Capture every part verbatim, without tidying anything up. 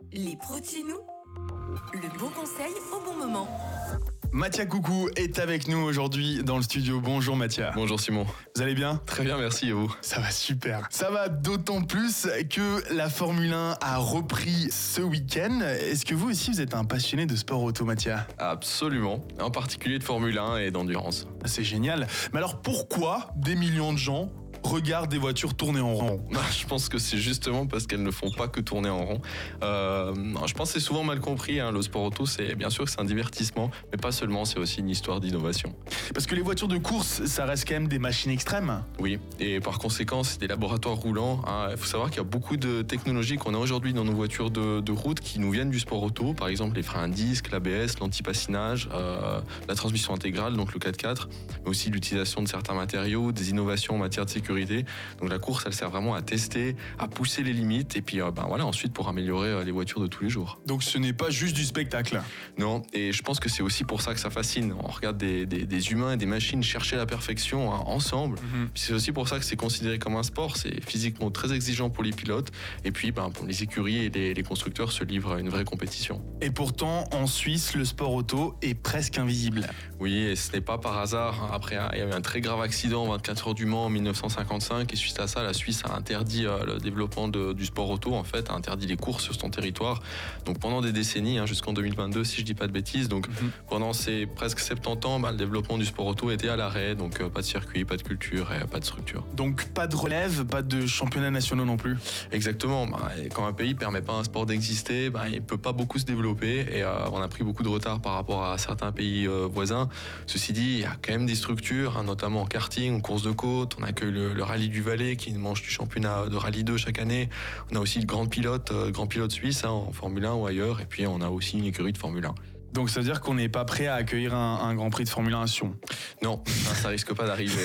Les pros de chez nous, le bon conseil au bon moment. Mathia Coucou est avec nous aujourd'hui dans le studio. Bonjour Mathia. Bonjour Simon. Vous allez bien ? Très bien, merci et vous ? Ça va super. Ça va d'autant plus que la Formule un a repris ce week-end. Est-ce que vous aussi vous êtes un passionné de sport auto, Mathia ? Absolument, en particulier de Formule un et d'endurance. C'est génial. Mais alors pourquoi des millions de gens regardent des voitures tourner en rond ? Bah, je pense que c'est justement parce qu'elles ne font pas que tourner en rond. Euh, je pense que c'est souvent mal compris. Hein. Le sport auto, c'est bien sûr que c'est un divertissement, mais pas seulement, c'est aussi une histoire d'innovation. Parce que les voitures de course, ça reste quand même des machines extrêmes. Oui, et par conséquent, c'est des laboratoires roulants. Hein. Il faut savoir qu'il y a beaucoup de technologies qu'on a aujourd'hui dans nos voitures de, de route qui nous viennent du sport auto. Par exemple, les freins à disque, l'A B S, l'antipassinage, euh, la transmission intégrale, donc le quatre quatre, mais aussi l'utilisation de certains matériaux, des innovations en matière de sécurité. Donc la course, elle sert vraiment à tester, à pousser les limites et puis euh, ben voilà, ensuite pour améliorer les voitures de tous les jours. Donc ce n'est pas juste du spectacle. Non, et je pense que c'est aussi pour ça que ça fascine. On regarde des, des, des humains et des machines chercher la perfection hein, ensemble. Mm-hmm. Puis c'est aussi pour ça que c'est considéré comme un sport. C'est physiquement très exigeant pour les pilotes et puis ben, pour les écuries et les, les constructeurs se livrent à une vraie compétition. Et pourtant, en Suisse, le sport auto est presque invisible. Oui, et ce n'est pas par hasard. Après, il y avait un très grave accident au vingt-quatre heures du Mans en dix-neuf cent cinquante-cinq et suite à ça, la Suisse a interdit euh, le développement de, du sport auto, en fait, a interdit les courses sur son territoire. Donc pendant des décennies, hein, jusqu'en deux mille vingt-deux, si je dis pas de bêtises, donc mm-hmm. pendant ces presque soixante-dix ans, bah, le développement du sport auto était à l'arrêt, donc euh, pas de circuit, pas de culture et pas de structure. Donc pas de relève, pas de championnats nationaux non plus. Exactement. Bah, quand un pays permet pas à un sport d'exister, bah, il peut pas beaucoup se développer et euh, on a pris beaucoup de retard par rapport à certains pays euh, voisins. Ceci dit, il y a quand même des structures, hein, notamment en karting, en course de côte. On accueille le, le rallye du Valais qui est une manche du championnat de rallye deux chaque année. On a aussi le grand pilote, euh, grand pilote suisse hein, en Formule un ou ailleurs. Et puis on a aussi une écurie de Formule un. Donc ça veut dire qu'on n'est pas prêt à accueillir un, un Grand Prix de Formule un à Sion ? Non, ça risque pas d'arriver.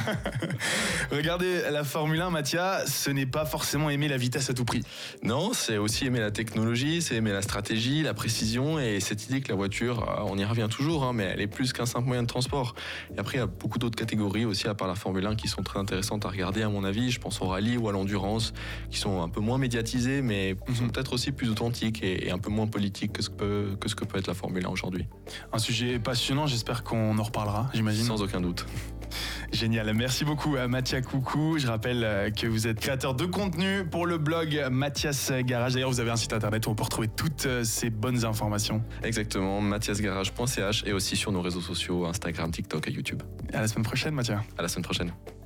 Regardez, la Formule un, Mathia, ce n'est pas forcément aimer la vitesse à tout prix. Non, c'est aussi aimer la technologie, c'est aimer la stratégie, la précision et cette idée que la voiture, on y revient toujours, hein, mais elle est plus qu'un simple moyen de transport. Et après, il y a beaucoup d'autres catégories aussi, à part la Formule un, qui sont très intéressantes à regarder, à mon avis. Je pense au rallye ou à l'endurance, qui sont un peu moins médiatisées, mais qui sont peut-être aussi plus authentiques et, et un peu moins politiques que ce que peut, que ce que peut être la Formule un aujourd'hui. Un sujet passionnant, j'espère qu'on en reparlera, j'imagine. Sans aucun doute. Génial, merci beaucoup à Mathia Coucou. Je rappelle que vous êtes créateur de contenu pour le blog Mathias Garage. D'ailleurs, vous avez un site internet où on peut retrouver toutes ces bonnes informations. Exactement, mathias garage point c h et aussi sur nos réseaux sociaux, Instagram, TikTok et YouTube. À la semaine prochaine, Mathia. À la semaine prochaine.